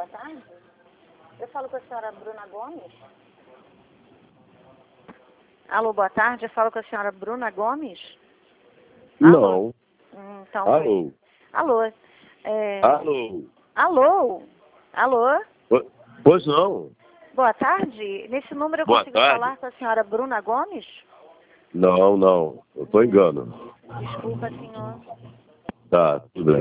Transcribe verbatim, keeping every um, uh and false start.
boa tarde. Eu falo com a senhora Bruna Gomes. Alô, boa tarde. Eu falo com a senhora Bruna Gomes. Não. Hum, então, Alô. Alô. É... Alô. Alô. Alô. Po- Pois não. Boa tarde. Nesse número eu Boa consigo tarde. falar com a senhora Bruna Gomes? Não, não. Eu tô engano. Desculpa, senhor. Tá, tudo bem.